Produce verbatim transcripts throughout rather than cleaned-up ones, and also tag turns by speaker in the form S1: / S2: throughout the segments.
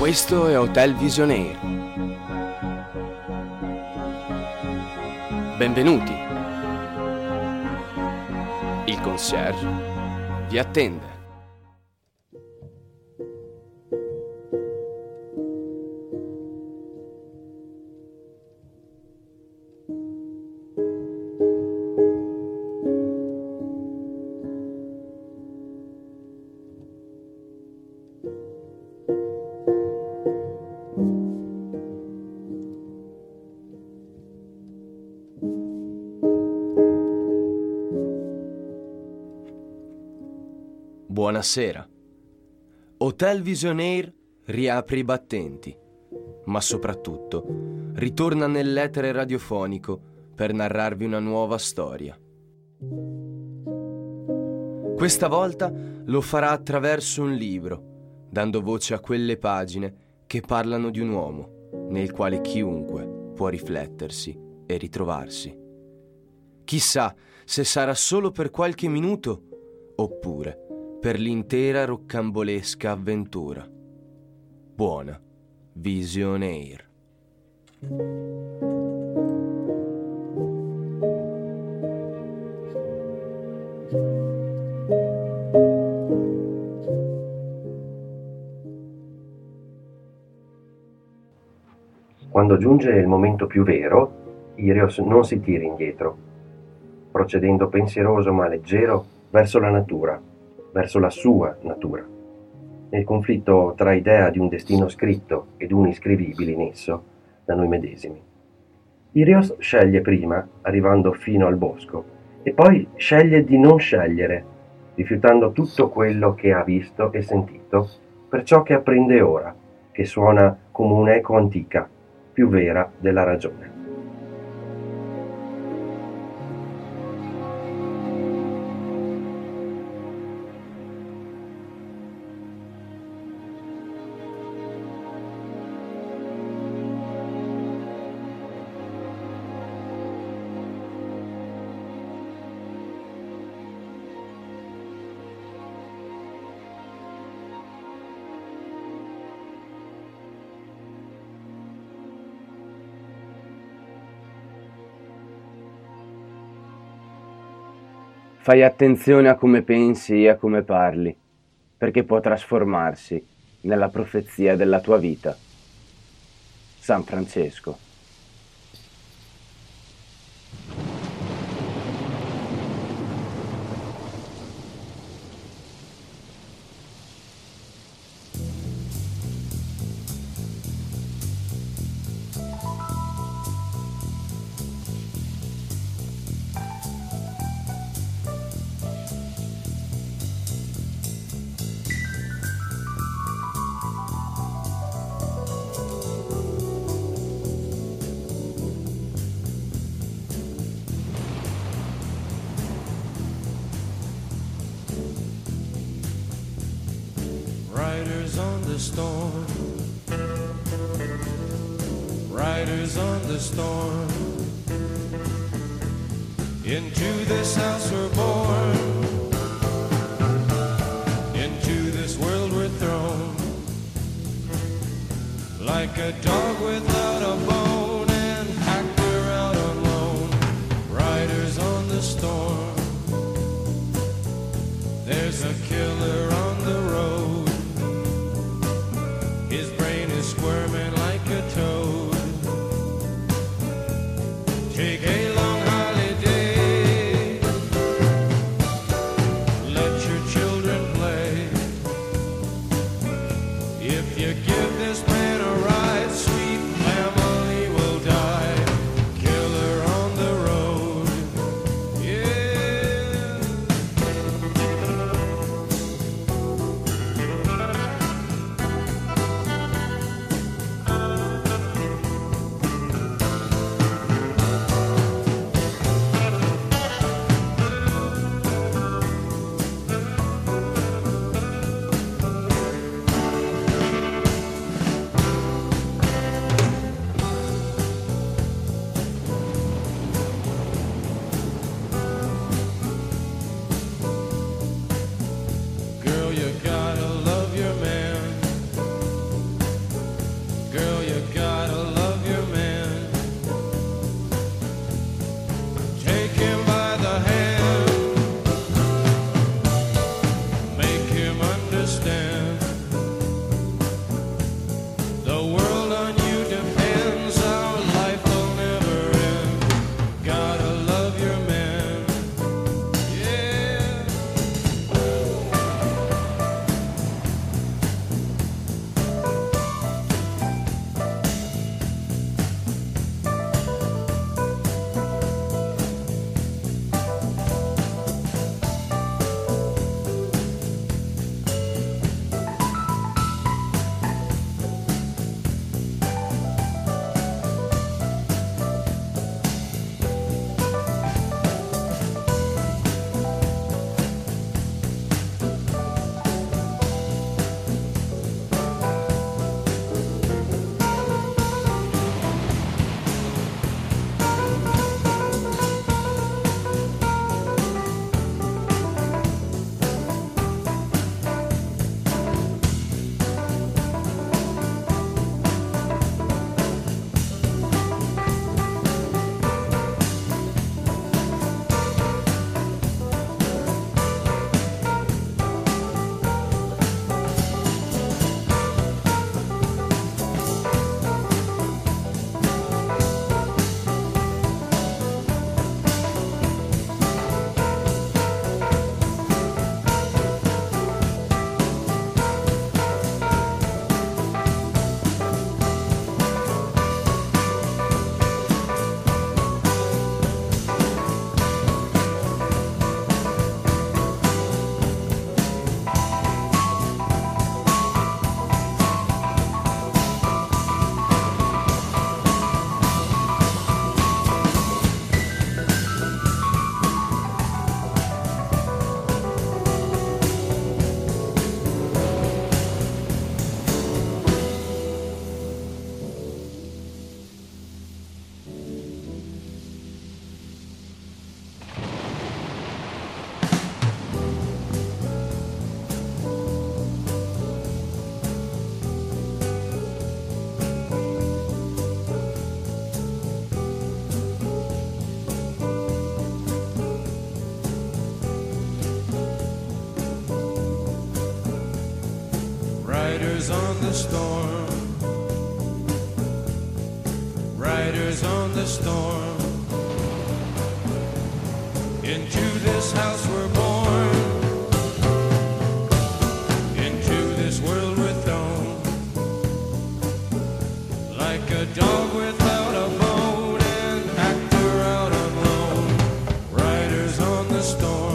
S1: Questo è Hotel Visionaire. Benvenuti. Il concierge vi attende. Buonasera. Hotel Visionaire riapre i battenti, ma soprattutto ritorna nell'etere radiofonico per narrarvi una nuova storia. Questa volta lo farà attraverso un libro, dando voce a quelle pagine che parlano di un uomo nel quale chiunque può riflettersi e ritrovarsi. Chissà se sarà solo per qualche minuto oppure per l'intera roccambolesca avventura. Buona Visionaire.
S2: Quando giunge il momento più vero, Irios non si tira indietro, procedendo pensieroso ma leggero verso la natura, verso la sua natura. Nel conflitto tra idea di un destino scritto ed un iscrivibile in esso, da noi medesimi. Irios sceglie prima, arrivando fino al bosco, e poi sceglie di non scegliere, rifiutando tutto quello che ha visto e sentito, per ciò che apprende ora, che suona come un'eco antica, più vera della ragione.
S3: Fai attenzione a come pensi e a come parli, perché può trasformarsi nella profezia della tua vita. San Francesco.
S4: Riders on the storm, riders on the storm, into this house we're born, into this world we're thrown, like a dog without a bone and hacked her out alone. Riders on the storm, there's a killer on the road. His brain is squirming like a toad. Take a long holiday, let your children play. If you give this man a ride, sweet Riders on the storm, riders on the storm. Into this house we're born, into this world we're thrown, like a dog without a bone, an actor out on loan. Riders on the storm.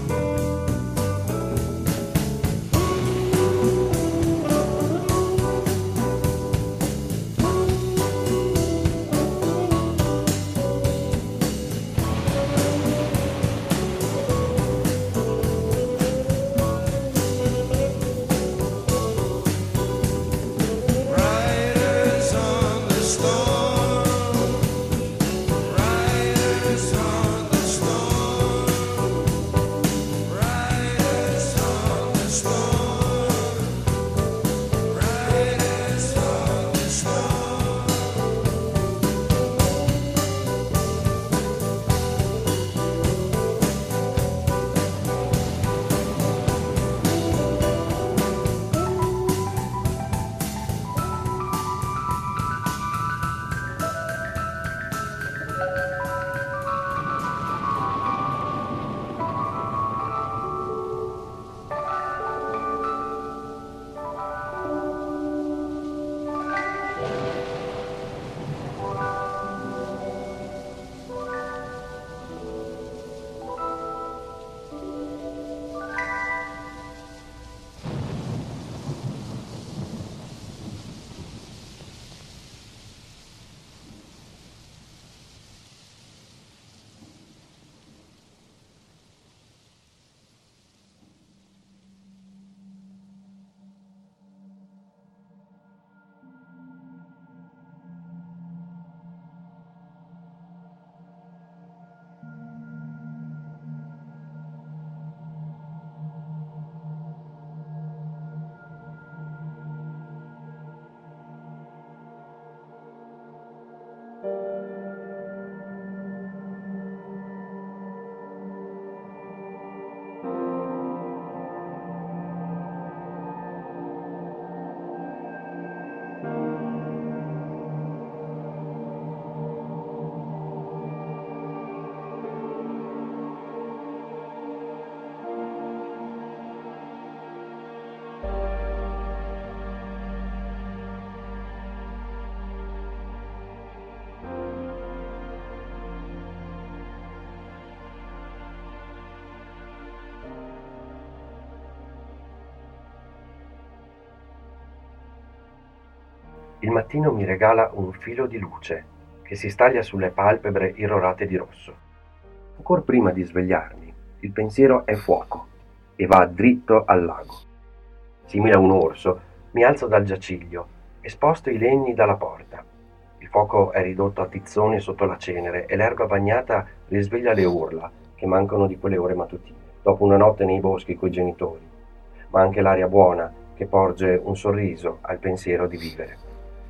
S2: Il mattino mi regala un filo di luce che si staglia sulle palpebre irrorate di rosso. Ancor prima di svegliarmi, il pensiero è fuoco e va dritto al lago. Simile a un orso, mi alzo dal giaciglio e sposto i legni dalla porta. Il fuoco è ridotto a tizzoni sotto la cenere e l'erba bagnata risveglia le urla che mancano di quelle ore mattutine, dopo una notte nei boschi coi genitori, ma anche l'aria buona che porge un sorriso al pensiero di vivere.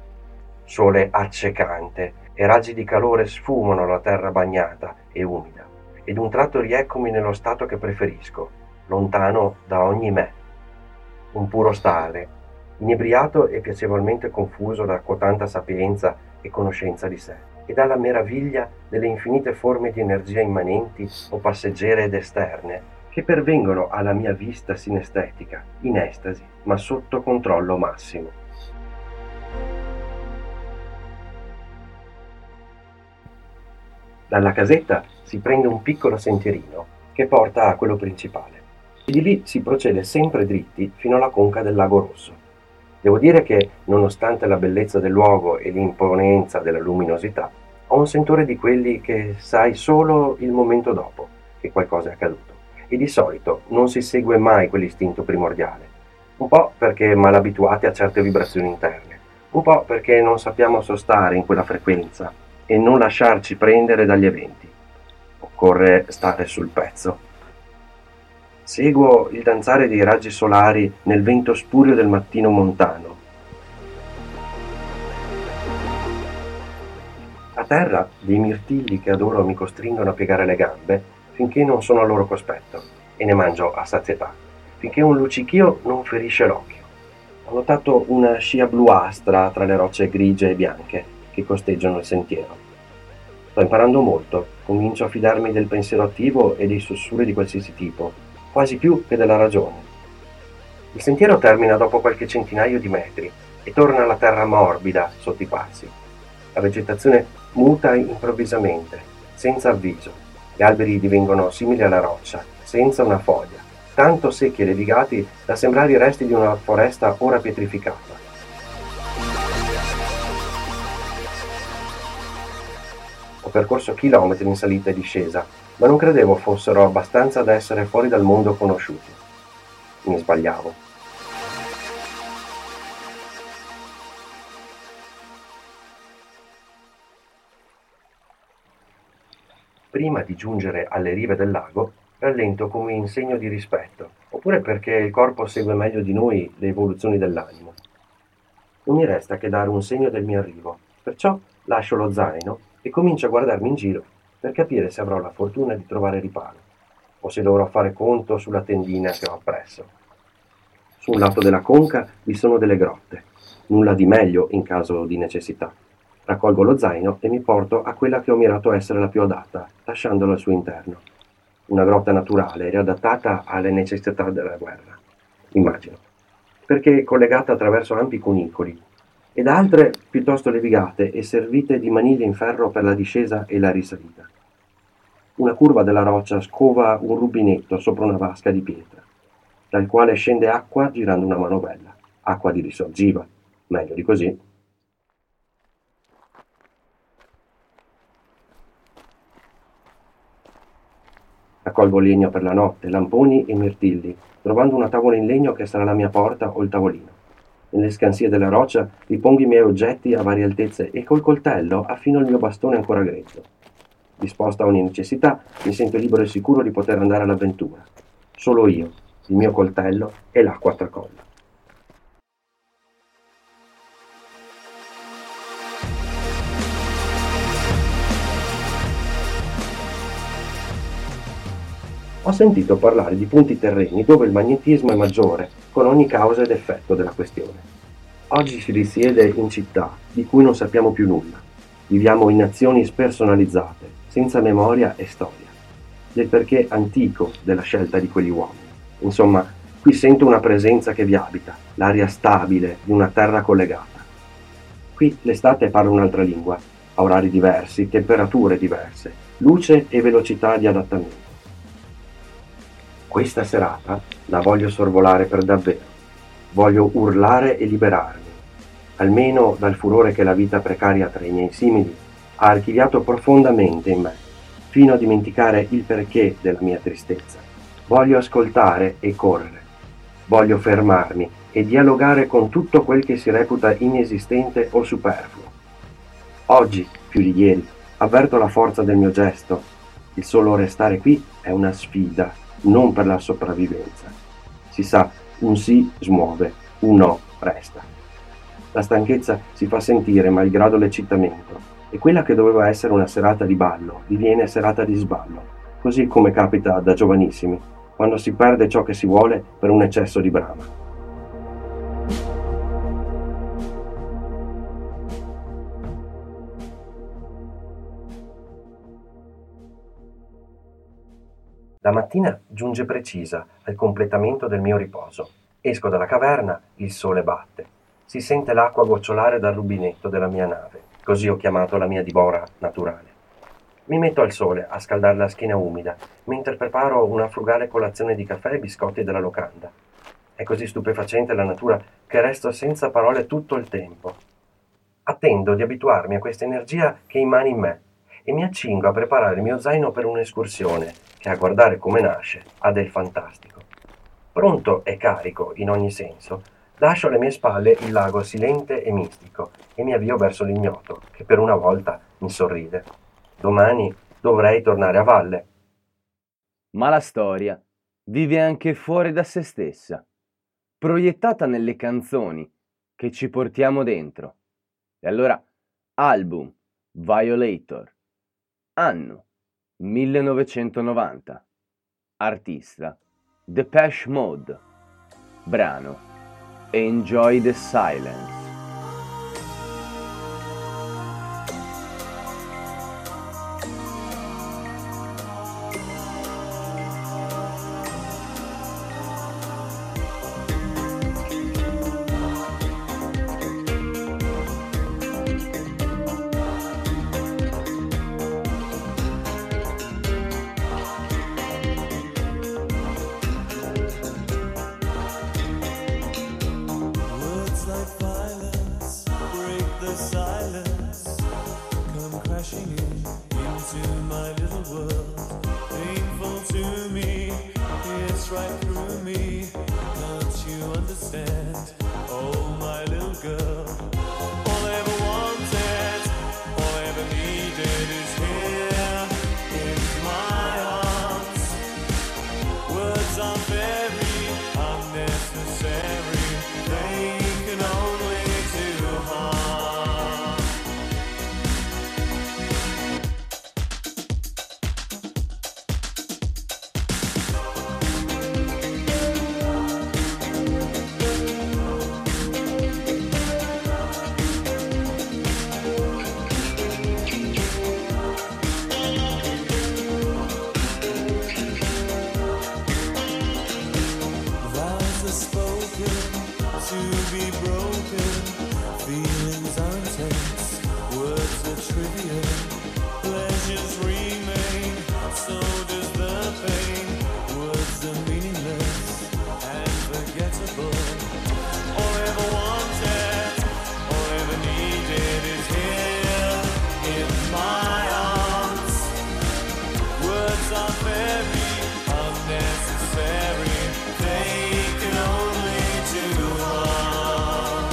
S2: Sole accecante e raggi di calore sfumano la terra bagnata e umida, ed un tratto rieccomi nello stato che preferisco, lontano da ogni me. Un puro stare, inebriato e piacevolmente confuso da cotanta sapienza e conoscenza di sé, e dalla meraviglia delle infinite forme di energia immanenti o passeggere ed esterne, che pervengono alla mia vista sinestetica, in estasi, ma sotto controllo massimo. Dalla casetta si prende un piccolo sentierino che porta a quello principale e di lì si procede sempre dritti fino alla conca del Lago Rosso. Devo dire che, nonostante la bellezza del luogo e l'imponenza della luminosità, ho un sentore di quelli che sai solo il momento dopo che qualcosa è accaduto, e di solito non si segue mai quell'istinto primordiale, un po' perché mal abituati a certe vibrazioni interne, un po' perché non sappiamo sostare in quella frequenza e non lasciarci prendere dagli eventi. Occorre stare sul pezzo. Seguo il danzare dei raggi solari nel vento spurio del mattino montano. A terra dei mirtilli che adoro mi costringono a piegare le gambe finché non sono al loro cospetto, e ne mangio a sazietà, finché un luccichio non ferisce l'occhio. Ho notato una scia bluastra tra le rocce grigie e bianche che costeggiano il sentiero. Sto imparando molto, comincio a fidarmi del pensiero attivo e dei sussurri di qualsiasi tipo, quasi più che della ragione. Il sentiero termina dopo qualche centinaio di metri e torna alla terra morbida sotto i passi. La vegetazione muta improvvisamente, senza avviso. Gli alberi divengono simili alla roccia, senza una foglia, tanto secchi e levigati da sembrare i resti di una foresta ora pietrificata. Ho percorso chilometri in salita e discesa, ma non credevo fossero abbastanza da essere fuori dal mondo conosciuto. Mi sbagliavo. Prima di giungere alle rive del lago, rallento come in segno di rispetto, oppure perché il corpo segue meglio di noi le evoluzioni dell'animo. Non mi resta che dare un segno del mio arrivo, perciò lascio lo zaino e comincio a guardarmi in giro per capire se avrò la fortuna di trovare riparo, o se dovrò fare conto sulla tendina che ho appresso. Su un lato della conca vi sono delle grotte, nulla di meglio in caso di necessità. Raccolgo lo zaino e mi porto a quella che ho mirato essere la più adatta, lasciandolo al suo interno. Una grotta naturale, riadattata alle necessità della guerra, immagino, perché collegata attraverso ampi cunicoli, ed altre piuttosto levigate e servite di maniglie in ferro per la discesa e la risalita. Una curva della roccia scova un rubinetto sopra una vasca di pietra, dal quale scende acqua girando una manovella, acqua di risorgiva, meglio di così. Raccolgo legno per la notte, lamponi e mirtilli, trovando una tavola in legno che sarà la mia porta o il tavolino. Nelle scansie della roccia ripongo i miei oggetti a varie altezze e col coltello affino il mio bastone ancora grezzo. Disposto a ogni necessità, mi sento libero e sicuro di poter andare all'avventura. Solo io, il mio coltello e l'acqua a tracollo. Ho sentito parlare di punti terreni dove il magnetismo è maggiore, con ogni causa ed effetto della questione. Oggi si risiede in città di cui non sappiamo più nulla. Viviamo in azioni spersonalizzate, senza memoria e storia, del perché antico della scelta di quegli uomini. Insomma, qui sento una presenza che vi abita, l'aria stabile di una terra collegata. Qui l'estate parla un'altra lingua, ha orari diversi, temperature diverse, luce e velocità di adattamento. Questa serata la voglio sorvolare per davvero. Voglio urlare e liberarmi, almeno dal furore che la vita precaria tra i miei simili ha archiviato profondamente in me, fino a dimenticare il perché della mia tristezza. Voglio ascoltare e correre. Voglio fermarmi e dialogare con tutto quel che si reputa inesistente o superfluo. Oggi, più di ieri, avverto la forza del mio gesto. Il solo restare qui è una sfida, non per la sopravvivenza. Si sa, un sì smuove, un no resta. La stanchezza si fa sentire malgrado l'eccitamento, e quella che doveva essere una serata di ballo diviene serata di sballo, così come capita da giovanissimi, quando si perde ciò che si vuole per un eccesso di brama. La mattina giunge precisa al completamento del mio riposo. Esco dalla caverna, il sole batte. Si sente l'acqua gocciolare dal rubinetto della mia nave, così ho chiamato la mia dimora naturale. Mi metto al sole a scaldare la schiena umida, mentre preparo una frugale colazione di caffè e biscotti della locanda. È così stupefacente la natura che resto senza parole tutto il tempo. Attendo di abituarmi a questa energia che emana in me e mi accingo a preparare il mio zaino per un'escursione che, a guardare come nasce, ha del fantastico. Pronto e carico in ogni senso, lascio alle mie spalle il lago silente e mistico e mi avvio verso l'ignoto, che per una volta mi sorride. Domani dovrei tornare a valle.
S3: Ma la storia vive anche fuori da se stessa, proiettata nelle canzoni che ci portiamo dentro. E allora, album Violator, anno millenovecentonovanta, artista Depeche Mode, brano Enjoy the silence.
S5: Words like violence break the silence, come crashing in into my little world. Painful to me, it's right through me. Can't you understand? Oh, my little girl. All I ever wanted, all I ever needed is here in my arms. Words are very unnecessary. They can only do harm. Vows are spoken to be broken. Feelings are intense, words are trivial. Pleasures remain, so does the pain. Words are meaningless and forgettable. All I ever wanted, all I ever needed is here in my arms. Words are very unnecessary. They can only do harm.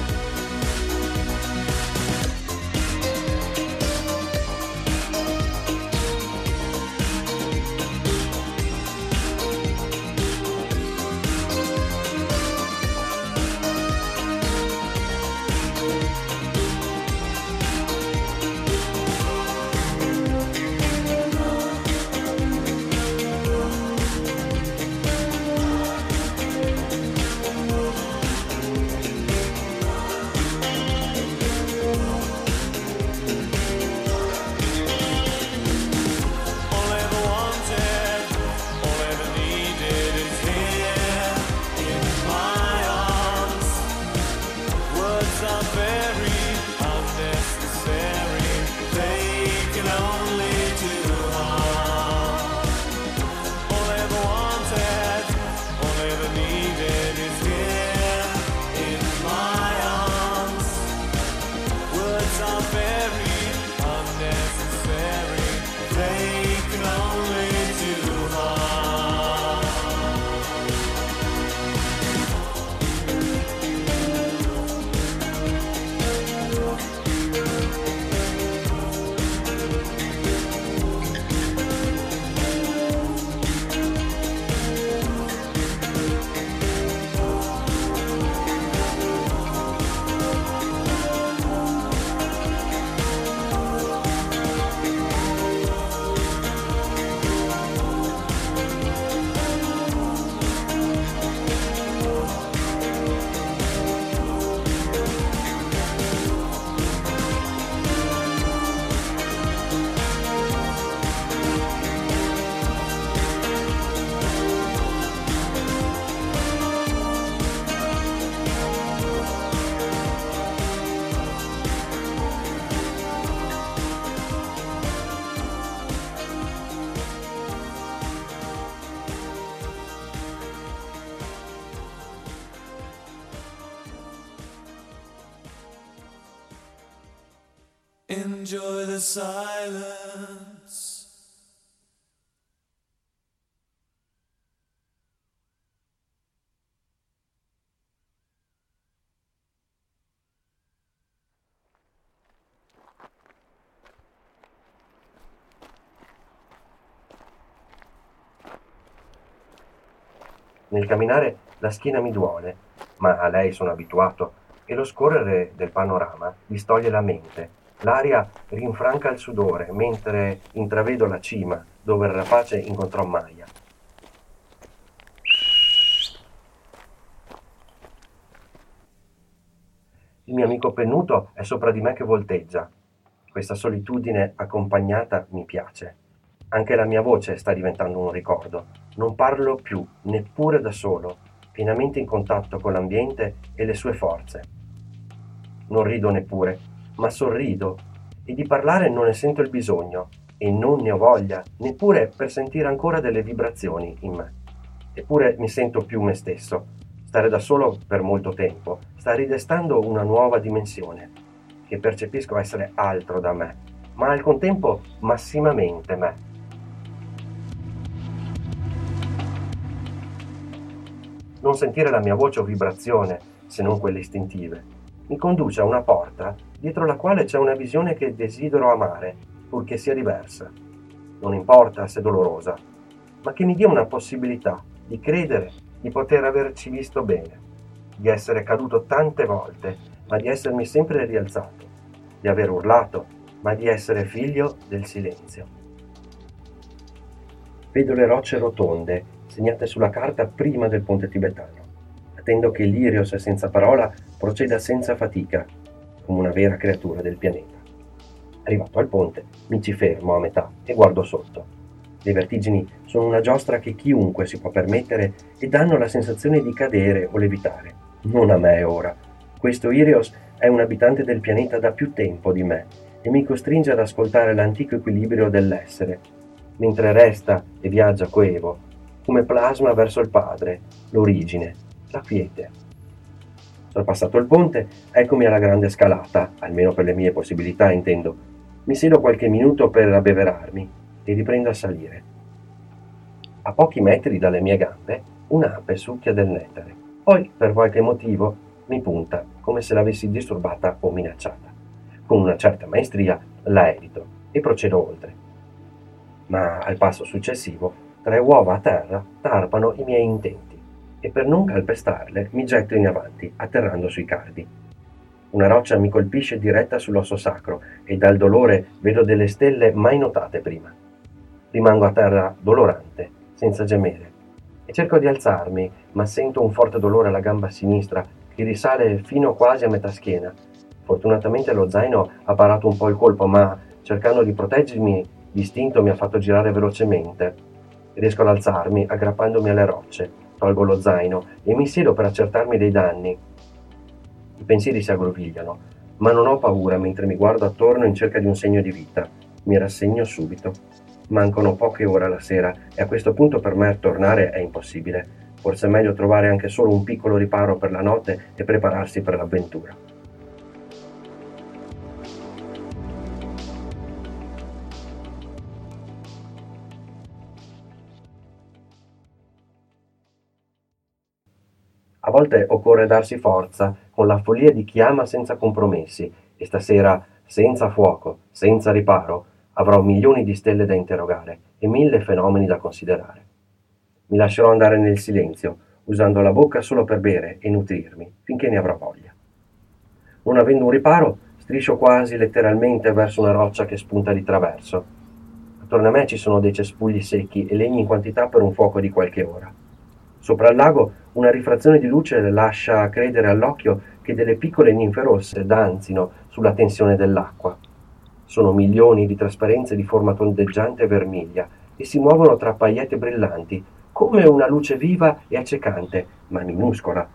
S5: All I ever wanted, all I ever needed is here in my arms. Words are very unnecessary. They can only do harm. All I ever wanted, all I ever needed is here in my arms. Words are very unnecessary. They can only do harm. Enjoy the silence.
S2: Nel camminare la schiena mi duole, ma a lei sono abituato e lo scorrere del panorama distoglie la mente. L'aria rinfranca il sudore mentre intravedo la cima dove il rapace incontrò Maya. Il mio amico pennuto è sopra di me che volteggia. Questa solitudine accompagnata mi piace. Anche la mia voce sta diventando un ricordo. Non parlo più, neppure da solo, pienamente in contatto con l'ambiente e le sue forze. Non rido neppure, ma sorrido, e di parlare non ne sento il bisogno, e non ne ho voglia, neppure per sentire ancora delle vibrazioni in me. Eppure mi sento più me stesso. Stare da solo per molto tempo sta ridestando una nuova dimensione, che percepisco essere altro da me, ma al contempo massimamente me. Non sentire la mia voce o vibrazione, se non quelle istintive, mi conduce a una porta dietro la quale c'è una visione che desidero amare, purché sia diversa. Non importa se dolorosa, ma che mi dia una possibilità di credere di poter averci visto bene, di essere caduto tante volte, ma di essermi sempre rialzato, di aver urlato, ma di essere figlio del silenzio. Vedo le rocce rotonde segnate sulla carta prima del ponte tibetano. Attendo che l'Irios senza parola proceda senza fatica, come una vera creatura del pianeta. Arrivato al ponte, mi ci fermo a metà e guardo sotto. Le vertigini sono una giostra che chiunque si può permettere e danno la sensazione di cadere o levitare. Non a me ora. Questo Irios è un abitante del pianeta da più tempo di me e mi costringe ad ascoltare l'antico equilibrio dell'essere, mentre resta e viaggia coevo, come plasma verso il padre, l'origine, la quiete. Sorpassato il ponte, eccomi alla grande scalata, almeno per le mie possibilità intendo. Mi siedo qualche minuto per abbeverarmi e riprendo a salire. A pochi metri dalle mie gambe, un'ape succhia del nettare. Poi, per qualche motivo, mi punta, come se l'avessi disturbata o minacciata. Con una certa maestria la evito e procedo oltre. Ma al passo successivo, tre uova a terra tarpano i miei intenti e per non calpestarle mi getto in avanti, atterrando sui cardi. Una roccia mi colpisce diretta sull'osso sacro e dal dolore vedo delle stelle mai notate prima. Rimango a terra dolorante, senza gemere, e cerco di alzarmi, ma sento un forte dolore alla gamba sinistra che risale fino quasi a metà schiena. Fortunatamente lo zaino ha parato un po' il colpo, ma cercando di proteggermi, l'istinto mi ha fatto girare velocemente. Riesco ad alzarmi aggrappandomi alle rocce, tolgo lo zaino e mi siedo per accertarmi dei danni. I pensieri si aggrovigliano, ma non ho paura mentre mi guardo attorno in cerca di un segno di vita. Mi rassegno subito. Mancano poche ore alla sera e a questo punto per me tornare è impossibile. Forse è meglio trovare anche solo un piccolo riparo per la notte e prepararsi per l'avventura. A volte occorre darsi forza con la follia di chi ama senza compromessi e stasera, senza fuoco, senza riparo, avrò milioni di stelle da interrogare e mille fenomeni da considerare. Mi lascerò andare nel silenzio, usando la bocca solo per bere e nutrirmi, finché ne avrò voglia. Non avendo un riparo, striscio quasi letteralmente verso una roccia che spunta di traverso. Attorno a me ci sono dei cespugli secchi e legni in quantità per un fuoco di qualche ora. Sopra il lago una rifrazione di luce lascia credere all'occhio che delle piccole ninfe rosse danzino sulla tensione dell'acqua. Sono milioni di trasparenze di forma tondeggiante e vermiglia e si muovono tra paillette brillanti, come una luce viva e accecante, ma minuscola.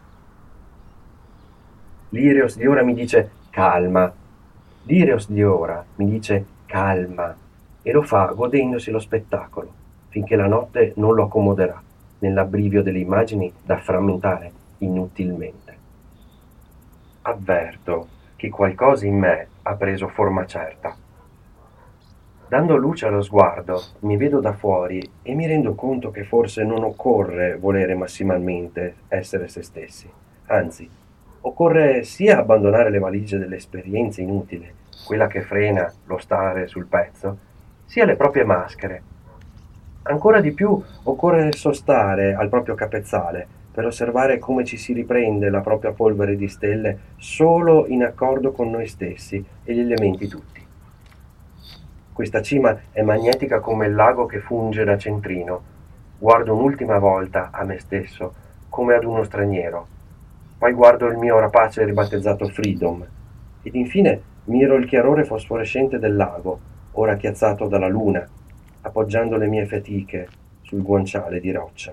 S2: L'Irios di ora mi dice calma. L'Irios di ora mi dice calma e lo fa godendosi lo spettacolo, finché la notte non lo accomoderà nell'abbrivio delle immagini da frammentare inutilmente. Avverto che qualcosa in me ha preso forma certa. Dando luce allo sguardo, mi vedo da fuori e mi rendo conto che forse non occorre volere massimalmente essere se stessi. Anzi, occorre sia abbandonare le valigie dell'esperienza inutile, quella che frena lo stare sul pezzo, sia le proprie maschere. Ancora di più occorre sostare al proprio capezzale per osservare come ci si riprende la propria polvere di stelle solo in accordo con noi stessi e gli elementi tutti. Questa cima è magnetica come il lago che funge da centrino. Guardo un'ultima volta a me stesso come ad uno straniero. Poi guardo il mio rapace ribattezzato Freedom ed infine miro il chiarore fosforescente del lago, ora chiazzato dalla luna, appoggiando le mie fatiche sul guanciale di roccia.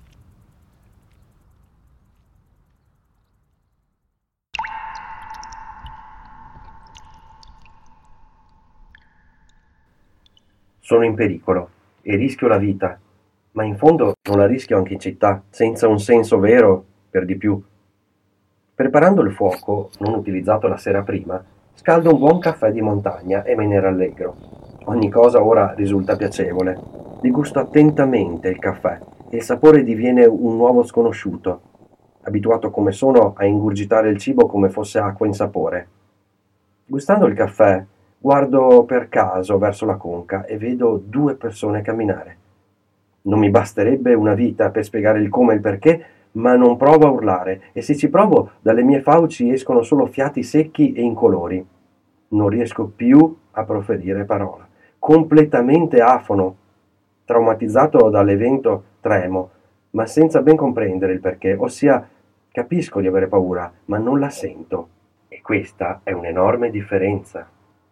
S2: Sono in pericolo e rischio la vita, ma in fondo non la rischio anche in città, senza un senso vero, per di più. Preparando il fuoco, non utilizzato la sera prima, scaldo un buon caffè di montagna e me ne rallegro. Ogni cosa ora risulta piacevole. Degusto attentamente il caffè e il sapore diviene un nuovo sconosciuto, abituato come sono a ingurgitare il cibo come fosse acqua insapore. Gustando il caffè, guardo per caso verso la conca e vedo due persone camminare. Non mi basterebbe una vita per spiegare il come e il perché, ma non provo a urlare e se ci provo dalle mie fauci escono solo fiati secchi e incolori. Non riesco più a proferire parola. Completamente afono. Traumatizzato dall'evento tremo, ma senza ben comprendere il perché, ossia capisco di avere paura, ma non la sento. E questa è un'enorme differenza.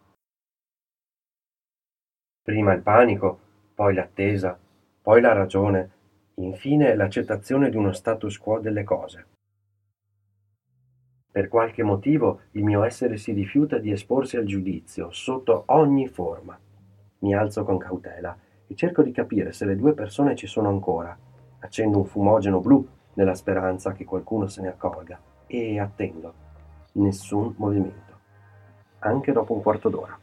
S2: Prima il panico, poi l'attesa, poi la ragione, infine l'accettazione di uno status quo delle cose. Per qualche motivo il mio essere si rifiuta di esporsi al giudizio sotto ogni forma. Mi alzo con cautela e cerco di capire se le due persone ci sono ancora. Accendo un fumogeno blu nella speranza che qualcuno se ne accorga e attendo. Nessun movimento. Anche dopo un quarto d'ora.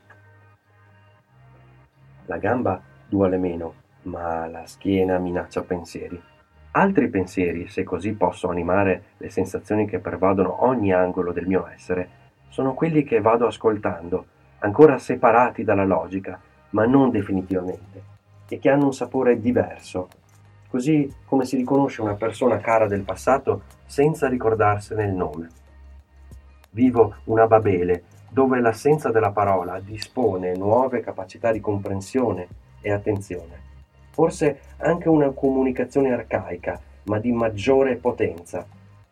S2: La gamba duole meno, ma la schiena minaccia pensieri. Altri pensieri, se così posso animare le sensazioni che pervadono ogni angolo del mio essere, sono quelli che vado ascoltando, ancora separati dalla logica, ma non definitivamente, e che hanno un sapore diverso, così come si riconosce una persona cara del passato senza ricordarsene il nome. Vivo una Babele, dove l'assenza della parola dispone nuove capacità di comprensione e attenzione. Forse anche una comunicazione arcaica, ma di maggiore potenza.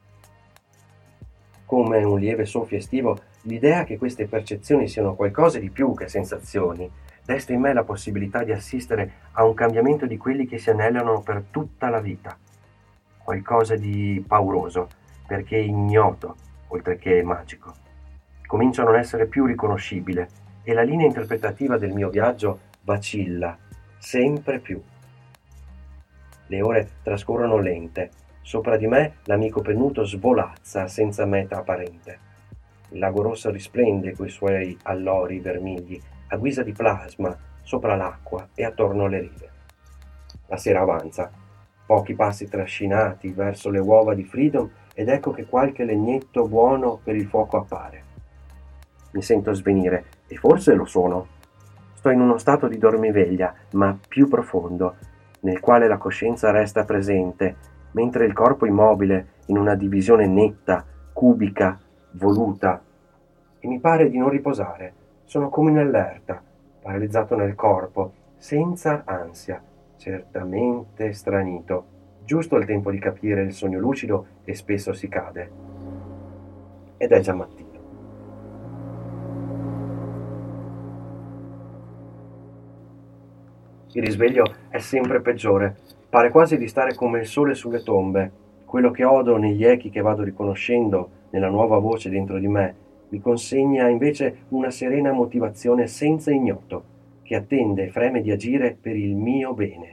S2: Come un lieve soffio estivo, l'idea che queste percezioni siano qualcosa di più che sensazioni desta in me la possibilità di assistere a un cambiamento di quelli che si anellano per tutta la vita. Qualcosa di pauroso, perché ignoto, oltre che magico. Comincio a non essere più riconoscibile e la linea interpretativa del mio viaggio vacilla sempre più. Le ore trascorrono lente. Sopra di me l'amico pennuto svolazza senza meta apparente. Il lago rosso risplende coi suoi allori vermigli a guisa di plasma sopra l'acqua e attorno alle rive. La sera avanza, pochi passi trascinati verso le uova di Freedom ed ecco che qualche legnetto buono per il fuoco appare. Mi sento svenire e forse lo sono. Sto in uno stato di dormiveglia, ma più profondo, nel quale la coscienza resta presente, mentre il corpo immobile in una divisione netta, cubica, voluta. E mi pare di non riposare. Sono come in allerta, paralizzato nel corpo, senza ansia, certamente stranito. Giusto il tempo di capire il sogno lucido e spesso si cade. Ed è già mattino. Il risveglio è sempre peggiore, pare quasi di stare come il sole sulle tombe. Quello che odo negli echi che vado riconoscendo nella nuova voce dentro di me mi consegna invece una serena motivazione senza ignoto, che attende e freme di agire per il mio bene.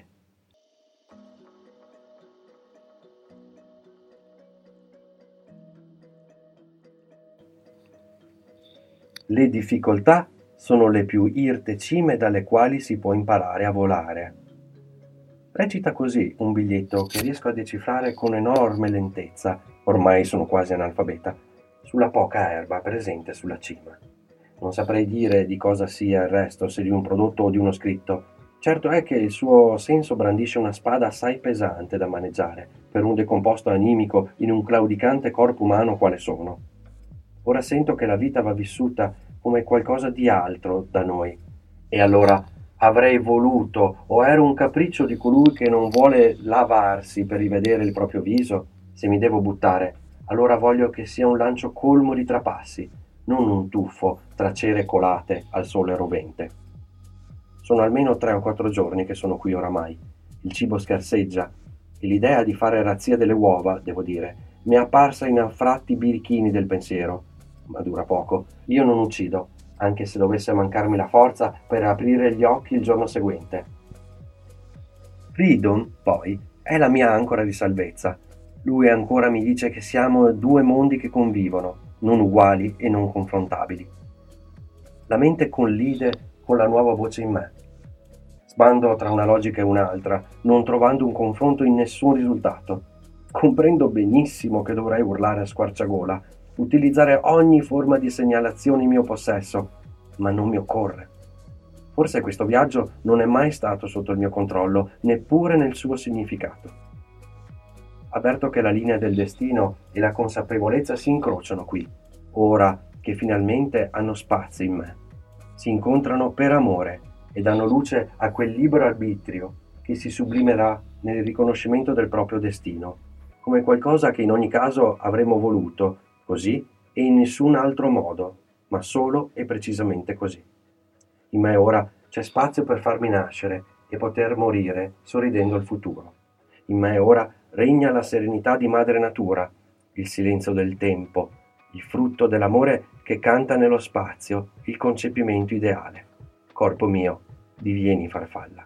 S2: Le difficoltà sono le più irte cime dalle quali si può imparare a volare. Recita così un biglietto che riesco a decifrare con enorme lentezza, ormai sono quasi analfabeta, sulla poca erba presente sulla cima. Non saprei dire di cosa sia il resto, se di un prodotto o di uno scritto. Certo è che il suo senso brandisce una spada assai pesante da maneggiare, per un decomposto animico in un claudicante corpo umano quale sono. Ora sento che la vita va vissuta come qualcosa di altro da noi. E allora avrei voluto, o ero un capriccio di colui che non vuole lavarsi per rivedere il proprio viso, se mi devo buttare, allora voglio che sia un lancio colmo di trapassi, non un tuffo tra cere colate al sole rovente. Sono almeno tre o quattro giorni che sono qui oramai. Il cibo scarseggia e l'idea di fare razzia delle uova, devo dire, mi è apparsa in anfratti birichini del pensiero. Ma dura poco. Io non uccido, anche se dovesse mancarmi la forza per aprire gli occhi il giorno seguente. Freedom, poi, è la mia ancora di salvezza. Lui ancora mi dice che siamo due mondi che convivono, non uguali e non confrontabili. La mente collide con la nuova voce in me. Sbando tra una logica e un'altra, non trovando un confronto in nessun risultato. Comprendo benissimo che dovrei urlare a squarciagola, utilizzare ogni forma di segnalazione in mio possesso, ma non mi occorre. Forse questo viaggio non è mai stato sotto il mio controllo, neppure nel suo significato. Avverto che la linea del destino e la consapevolezza si incrociano qui, ora che finalmente hanno spazio in me. Si incontrano per amore e danno luce a quel libero arbitrio che si sublimerà nel riconoscimento del proprio destino, come qualcosa che in ogni caso avremmo voluto, così e in nessun altro modo, ma solo e precisamente così. In me ora c'è spazio per farmi nascere e poter morire sorridendo al futuro. In me ora regna la serenità di madre natura, il silenzio del tempo, il frutto dell'amore che canta nello spazio il concepimento ideale. Corpo mio, divieni farfalla.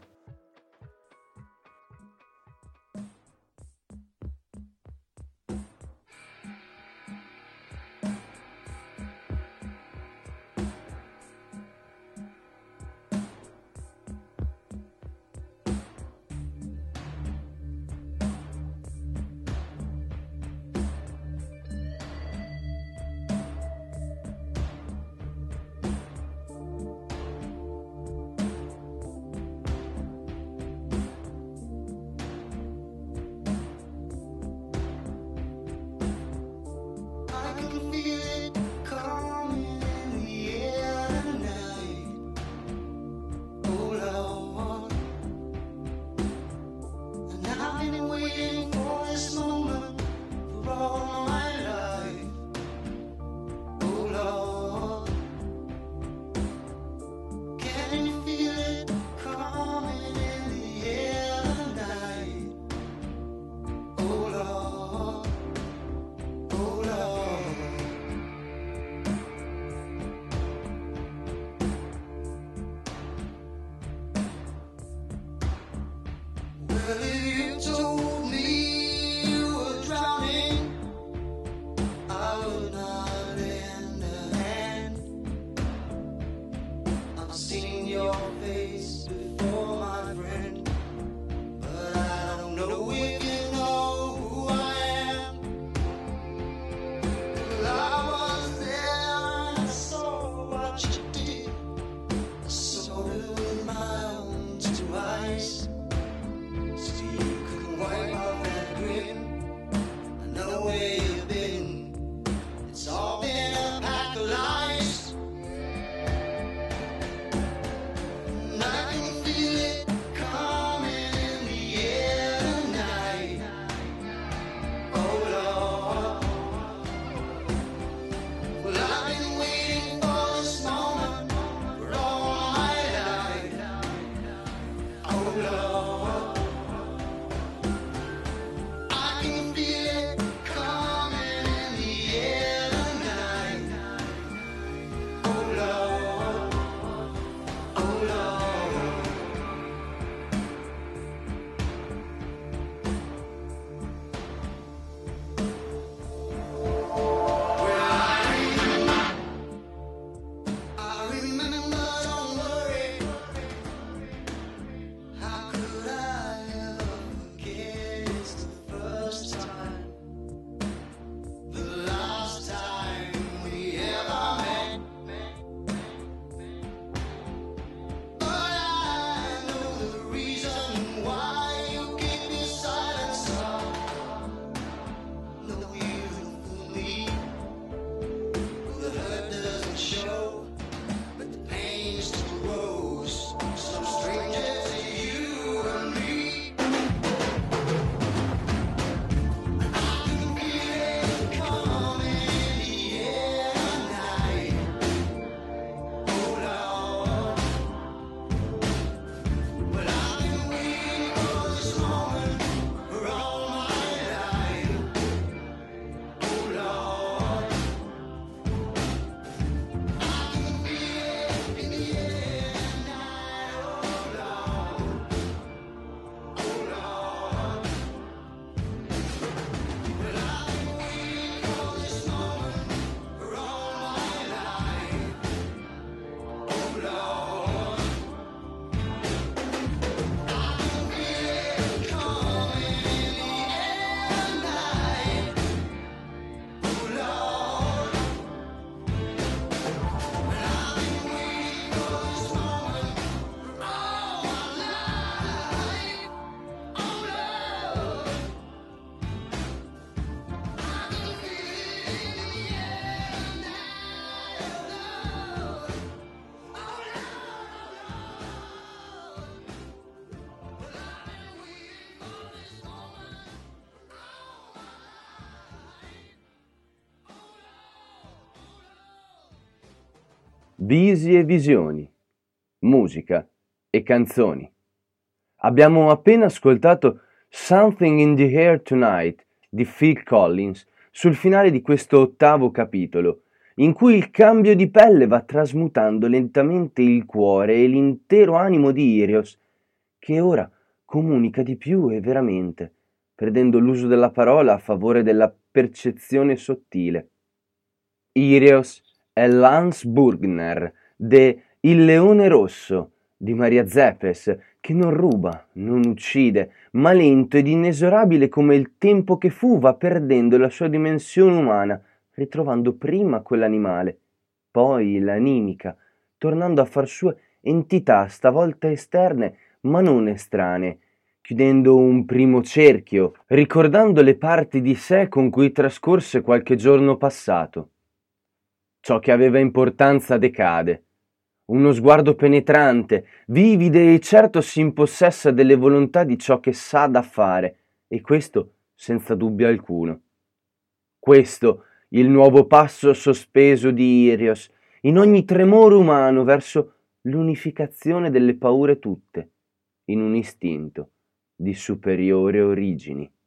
S3: visi e visioni, musica e canzoni. Abbiamo appena ascoltato Something in the Air Tonight di Phil Collins sul finale di questo ottavo capitolo, in cui il cambio di pelle va trasmutando lentamente il cuore e l'intero animo di Irios, che ora comunica di più e veramente, perdendo l'uso della parola a favore della percezione sottile. Irios è Lance Burgner de Il Leone Rosso di Maria Zepes, che non ruba, non uccide, ma lento ed inesorabile come il tempo che fu va perdendo la sua dimensione umana, ritrovando prima quell'animale, poi l'animica, tornando a far sue entità stavolta esterne ma non estranee, chiudendo un primo cerchio, ricordando le parti di sé con cui trascorse qualche giorno passato. Ciò che aveva importanza decade. Uno sguardo penetrante, vivide e certo si impossessa delle volontà di ciò che sa da fare, e questo senza dubbio alcuno. Questo il nuovo passo sospeso di Irios, in ogni tremore umano verso l'unificazione delle paure tutte, in un istinto di superiore origini.